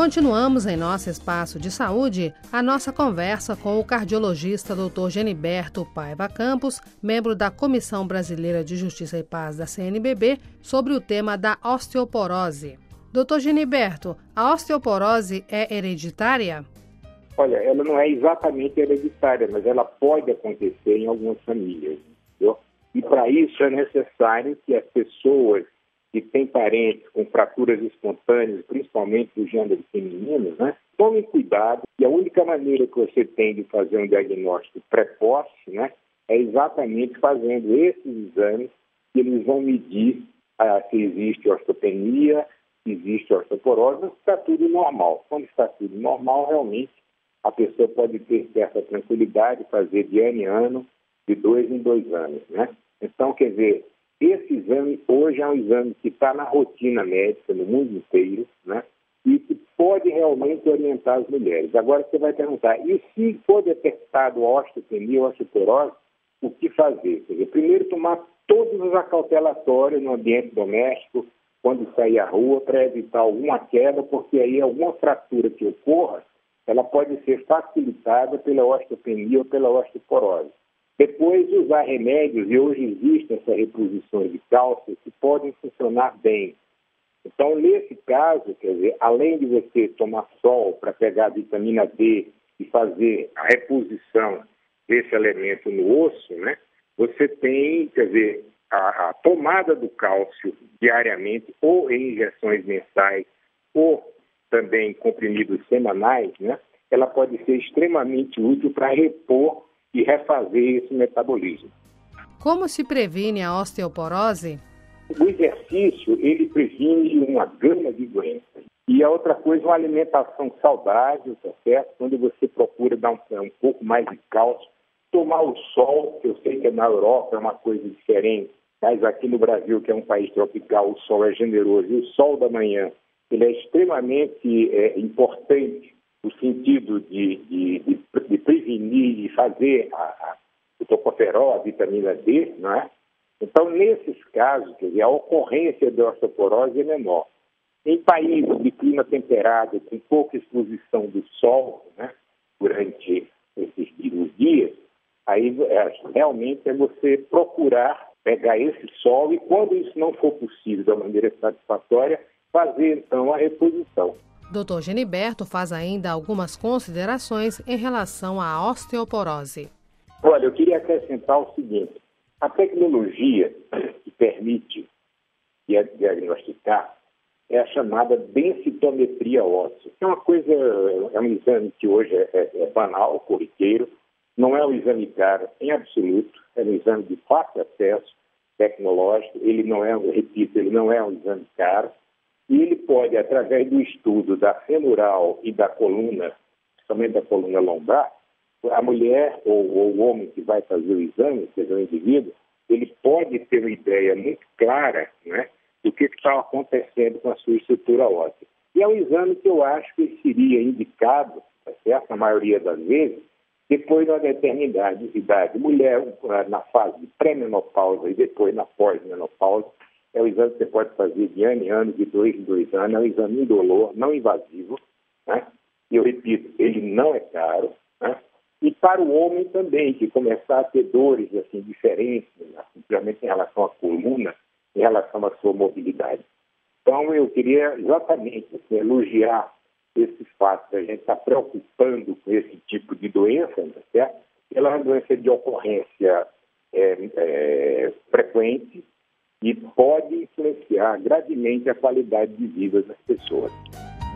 Continuamos em nosso espaço de saúde a nossa conversa com o cardiologista Dr. Geniberto Paiva Campos, membro da Comissão Brasileira de Justiça e Paz da CNBB, sobre o tema da osteoporose. Dr. Geniberto, a osteoporose é hereditária? Olha, ela não é exatamente hereditária, mas ela pode acontecer em algumas famílias, entendeu? E para isso é necessário que as pessoas que têm parentes com fraturas espontâneas, principalmente do gênero feminino, né, tomem cuidado. E a única maneira que você tem de fazer um diagnóstico precoce, né, é exatamente fazendo esses exames que eles vão medir se existe osteopenia, se existe osteoporose, se está tudo normal. Quando está tudo normal, realmente, a pessoa pode ter certa tranquilidade, fazer de ano em ano, de 2 em 2 anos, né? Então, quer dizer, esse exame hoje é um exame que está na rotina médica no mundo inteiro, né? E que pode realmente orientar as mulheres. Agora você vai perguntar, e se for detectado osteopenia ou osteoporose, o que fazer? Quer dizer, primeiro tomar todos os acautelatórios no ambiente doméstico, quando sair à rua, para evitar alguma queda, porque aí alguma fratura que ocorra, ela pode ser facilitada pela osteopenia ou pela osteoporose. Depois, usar remédios, e hoje existem essas reposições de cálcio que podem funcionar bem. Então, nesse caso, quer dizer, além de você tomar sol para pegar a vitamina D e fazer a reposição desse elemento no osso, né, você tem, quer dizer, a tomada do cálcio diariamente, ou em injeções mensais, ou também comprimidos semanais, né, ela pode ser extremamente útil para repor e refazer esse metabolismo. Como se previne a osteoporose? O exercício, ele previne uma gama de doenças. E a outra coisa, uma alimentação saudável, tá certo? Quando você procura dar um pouco mais de cálcio, tomar o sol, que eu sei que na Europa é uma coisa diferente, mas aqui no Brasil, que é um país tropical, o sol é generoso. E o sol da manhã, ele é extremamente importante no sentido de prevenir e fazer o tocoferol, a vitamina D, não é? Então, nesses casos, quer dizer, a ocorrência de osteoporose é menor. Em países de clima temperado, com pouca exposição do sol, né, durante esses dias, aí realmente é você procurar pegar esse sol e, quando isso não for possível da maneira satisfatória, fazer, então, a reposição. Dr. Geniberto faz ainda algumas considerações em relação à osteoporose. Olha, eu queria acrescentar o seguinte: a tecnologia que permite diagnosticar é a chamada densitometria óssea. É uma coisa, é um exame que hoje é banal, corriqueiro, não é um exame caro em absoluto, é um exame de fácil acesso tecnológico, ele não é um exame caro. E ele pode, através do estudo da femoral e da coluna, principalmente da coluna lombar, a mulher ou o homem que vai fazer o exame, seja o indivíduo, ele pode ter uma ideia muito clara, né, do que está acontecendo com a sua estrutura óssea. E é um exame que eu acho que seria indicado, tá certo? Na maioria das vezes, depois de uma determinada idade. Mulher na fase de pré-menopausa e depois na pós-menopausa, é um exame que você pode fazer de ano em ano, de 2 em 2 anos, é um exame indolor, não invasivo, né? E eu repito, ele não é caro, né? E para o homem também, que começar a ter dores assim, diferentes, né? Simplesmente em relação à coluna, em relação à sua mobilidade. Então, eu queria exatamente assim, elogiar esse fato de a gente estar preocupando com esse tipo de doença, né, certo? Ela é uma doença de ocorrência frequente, e pode influenciar gravemente a qualidade de vida das pessoas.